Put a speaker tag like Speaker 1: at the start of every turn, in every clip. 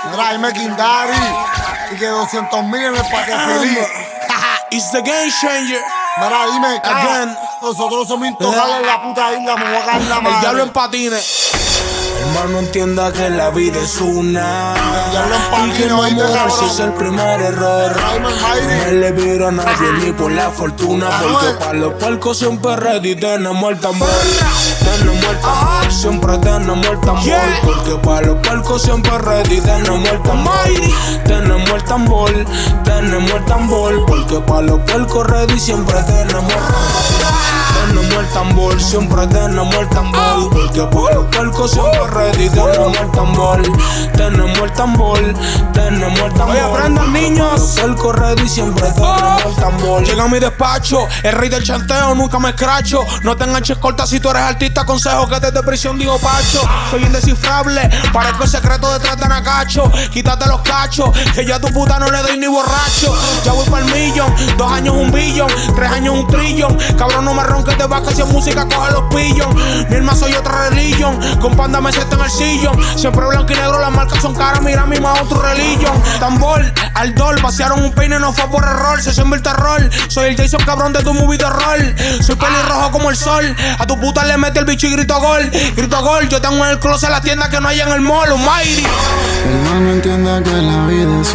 Speaker 1: Mira, dime King Daddy. Y que 200,000 en el paquete feliz.
Speaker 2: It's the game changer.
Speaker 1: Mira, dime,
Speaker 2: Again.
Speaker 1: nosotros somos intocables en la puta isla, me voy a caer la madre.
Speaker 2: El diablo en patines. Hermano, entienda que la vida es una.
Speaker 1: El diablo en
Speaker 2: Y que
Speaker 1: patines,
Speaker 2: no
Speaker 1: oíste,
Speaker 2: morirse
Speaker 1: cabrón.
Speaker 2: es el primer error.
Speaker 1: Dime,
Speaker 2: No
Speaker 1: Mayri.
Speaker 2: le viro a nadie ni por la fortuna. Porque para los puercos siempre ready tenemos el tambor. Tenemos el tambor, siempre tenemos el tambor. Porque para los puercos siempre ready tenemos el tambor. Tenemos el tambor, tenemos el tambor. Porque para los puercos ready siempre tenemos el tambor. Tenemos el tambor, siempre tenemos el tambor. Porque para los puercos siempre ready tenemos el tambor. Tenemos el tambor, tenemos el tambor. Oye, aprendan niños. El ready siempre tenemos el tambor. Llega a mi despacho, el rey del chanteo, nunca me escracho. No te enganches corta si tú eres artista, consejo que desde prisión digo pacho. Soy indescifrable, parezco el secreto detrás de Nacacho. Quítate los cachos, que yo a tu puta no le doy ni borracho. Ya voy para el millón, 2 años un billón, 3 años un trillón. Cabrón, no me ronques de vaca, si es música coge los pillos. Mi alma soy otra religión, con panda me siento en el sillón. Siempre blanco y negro, las marcas son caras, mira mi más otro religión. Tambor, aldol, vaciaron un peine, no fue por error, se siembra el terror. Soy el Jason cabrón de tu movie de rol. Soy pelirrojo como el sol, a tu puta le mete el bicho y grito gol. Grito gol, yo tengo en el closet la tienda que no hay en el mall, Almighty.
Speaker 3: Hermano, entienda que la vida es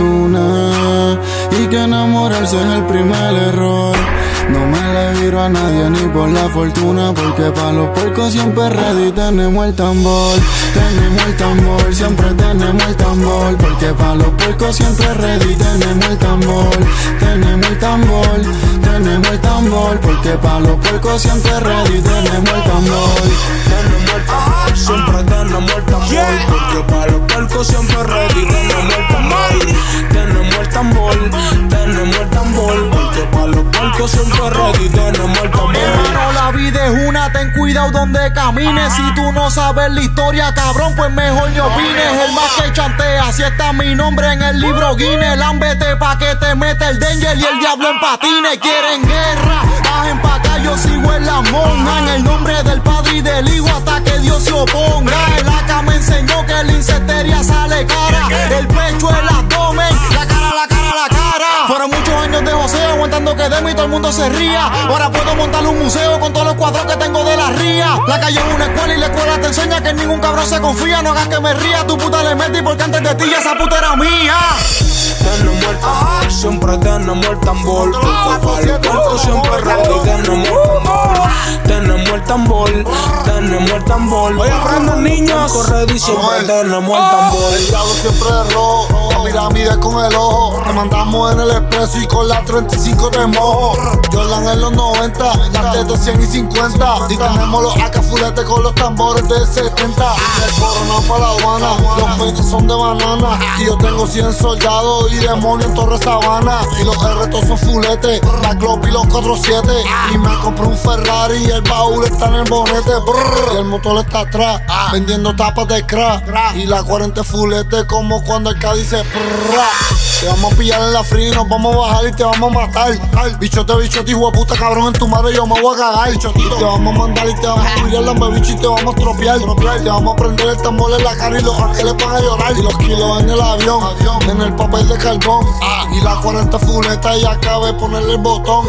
Speaker 3: una y que enamorarse es el primer error. No me le viro a nadie ni por la fortuna, porque pa' los puercos siempre ready tenemos el tambor. Tenemos el tambor, siempre tenemos el tambor, porque pa' los puercos siempre ready tenemos el tambor. Tenemos el tambor, tenemos el tambor, porque pa' los puercos siempre ready tenemos el tambor.
Speaker 2: Tenemos el tambor, siempre tenemos el tambor. Porque para los puercos siempre ready tenemos el tambor. Tenemos el tambor, tenemos el tambor. Porque para los puercos siempre ready tenemos el tambor.
Speaker 4: Hermano, la vida es una, ten cuidado donde camines. Si tú no sabes la historia, cabrón, pues mejor ni opines. El más que chantea, si está mi nombre en el libro Guinness. Lámbete pa' que te meta el danger y el diablo en patines. Quieren guerra, bajen pa' acá, yo sigo en la monja. En el nombre del Padre y del Hijo hasta que Dios se oponga. El AK me enseñó que la insecteria sale cara. El pecho, el abdomen, la cara, la cara, la cara. Fueron muchos años de joseo aguantando que de mí todo el mundo se ría. Ahora puedo montar un museo con todos los cuadros que tengo de la ría. La calle es una escuela y la escuela te enseña que ningún cabrón se confía. No hagas que me ría, tu puta le metí porque antes de ti ya esa puta era mía.
Speaker 2: Tenemos el tambor, siempre tenemos el tambor. Porque para los puercos siempre ready tenemos el tambor. Tenemos el tambor, tenemos el tambor. Oye, aprendan niños, ready siempre tenemos el tambor.
Speaker 1: El diablo siempre de rojo, la pirámide con el ojo. Te mandamos en el expreso y con la 35 de mojo. Jordan en los 90, las tetas 100 y 50. Y tenemos los AK fuletes con los tambores de 70. El corona para la Habana, los peitos son de banana. Y yo tengo 100 soldados y demonios en Torre Sabana. Y los R todos son fuletes, la Glock y los 47. Y me compré un Ferrari y el baúl está en el bonete. Brrr, y el motor está atrás, vendiendo tapas de crack. Y la 40 fulete como cuando el K dice prrra. Te vamos a pillar en la free, nos vamos a bajar y te vamos a matar. Bichote, hijo de puta, cabrón, en tu madre yo me voy a cagar. Te vamos a mandar y te vamos a mirar la bicho y te vamos a estropear. Te vamos a prender el tambor en la cara y los ángeles van a llorar. Y los kilos en el avión, en el papel de carbón. Y la 40 fuleta y acabé de ponerle el botón.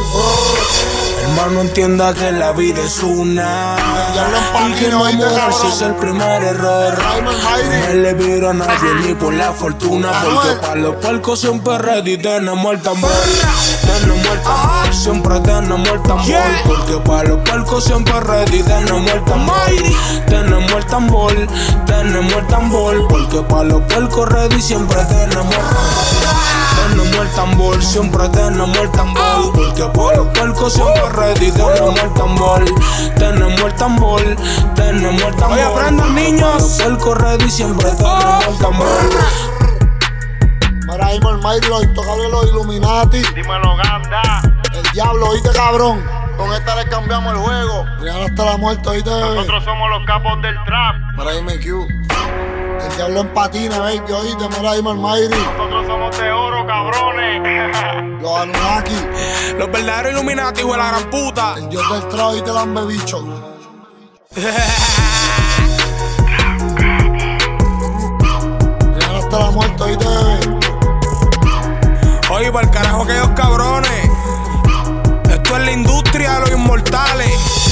Speaker 2: Hermano, entienda que la vida es una. Y que no morirse es el primer error. No le viro a nadie ni por la fortuna. Porque para los puercos siempre ready tenemos el tambor. Tenemos el tambor, siempre tenemos el tambor. Porque para los puercos siempre ready tenemos el tambor. Tenemos el tambor, tenemos el tambor. Porque para los puercos ready siempre tenemos el tambor. Tenemos el tambor, siempre tenemos el tambor. Porque para los puercos siempre ready tenemos el tambor. Tenemos el tambor, tenemos el tambor. Oye, aprendan niños, el ready siempre tenemos el tambor.
Speaker 1: Para irme al Mayri, los intocables, los Illuminati.
Speaker 5: Dímelo, Ganda.
Speaker 1: El diablo, oíste, cabrón.
Speaker 5: Con esta le cambiamos el juego.
Speaker 1: Real hasta la muerte, oíste, bebé.
Speaker 5: Nosotros somos los capos del trap.
Speaker 1: Para irme Q. El diablo en patines, baby, oíste, mira, irme al Mayri.
Speaker 5: Nosotros somos de oro, cabrones.
Speaker 1: Los Anunnaki.
Speaker 2: Los verdaderos Illuminati, hijo de la gran puta.
Speaker 1: El dios del trap y te lambe bicho. Real hasta la muerte, oíste.
Speaker 2: trajo aquellos cabrones. Esto es la industria de los inmortales.